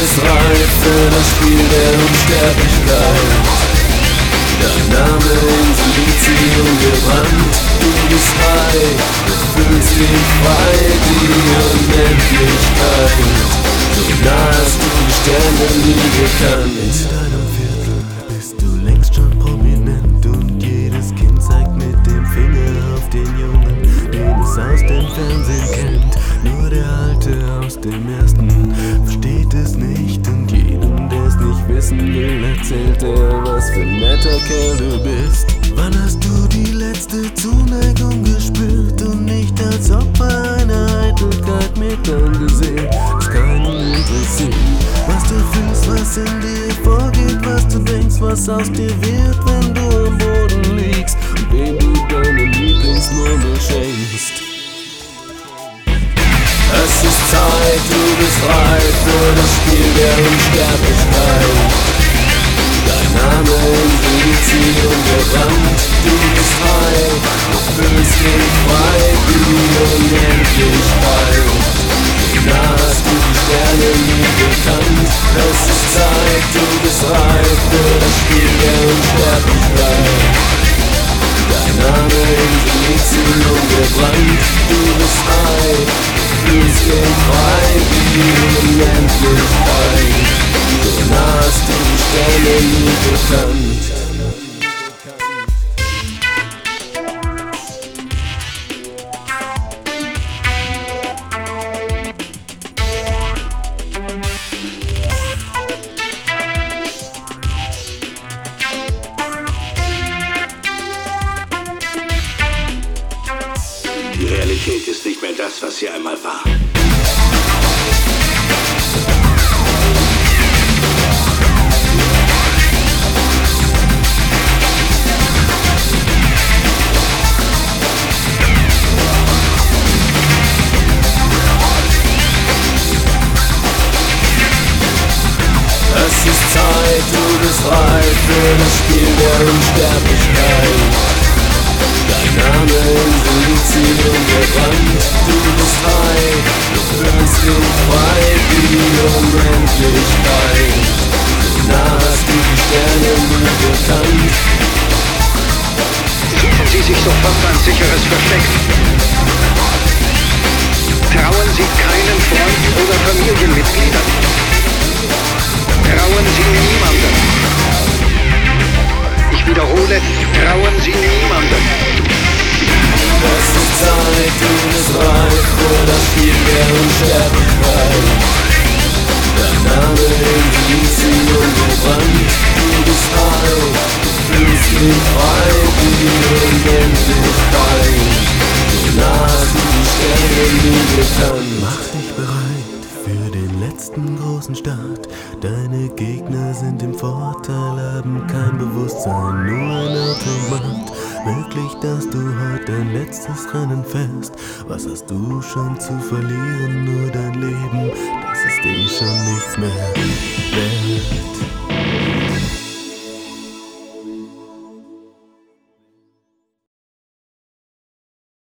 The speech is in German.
bist reif für das Spiel der Unsterblichkeit. Dein Name in Silizium gebrannt, du bist frei, du fühlst dich frei, die Unendlichkeit. So nah hast du die Sterne nie gekannt. In deinem Viertel bist du längst schon prominent und jedes Kind zeigt mit dem Finger auf den Jungen, den es aus dem Fernsehen kennt. Nur der Alte aus dem Ersten versteht es nicht und jedem, der es nicht wissen will, erzählt er, was für ein netter Kerl du bist. Wann hast du die letzte Zuneigung gespürt und nicht als ob bei einer Eitelkeit mit angesehen, das keinen interessiert? Was du fühlst, was in dir vorgeht, was du denkst, was aus dir wird, wenn du am Boden liegst und wem du deine Lieblingsmurmel schenkst. Es ist Zeit, du bist reif für das Spiel der Unsterblichkeit. Dein Name in Silizium gebrannt, du bist frei, du fühlst dich frei, die Unendlichkeit. Na, hast du die Sterne nie gekannt? Es ist Zeit, du bist reif für das Spiel der Unsterblichkeit. Dein Name in Silizium gebrannt, du bist frei, du fühlst dich frei, die Unendlichkeit. So nah hast du die Sterne nie gekannt. Die Realität ist nicht mehr das, was sie einmal war. Es ist Zeit, du bist reif für das Spiel der Unsterblichkeit. Dein Name in Silizium gebrannt, du bist frei, du fühlst dich frei, die Unendlichkeit. So nah hast du die Sterne nie gekannt. Suchen Sie sich sofort ein sicheres Versteck. Trauen Sie keinen Freunden oder Familienmitgliedern. Trauen Sie niemandem. Ich wiederhole, trauen Sie niemandem. Es ist Zeit, du bist reif für das Spiel der Unsterblichkeit. Dein Name in Silizium gebrannt, du bist frei, du fühlst dich frei, die Unendlichkeit. So nah hast du die Sterne nie gekannt. Mach dich bereit für den letzten großen Start. Deine Gegner sind im Vorteil, haben kein Bewusstsein, nur ein Automat. Möglich, dass du heute dein letztes Rennen fährst. Was hast du schon zu verlieren? Nur dein Leben, das ist schon nichts mehr wert.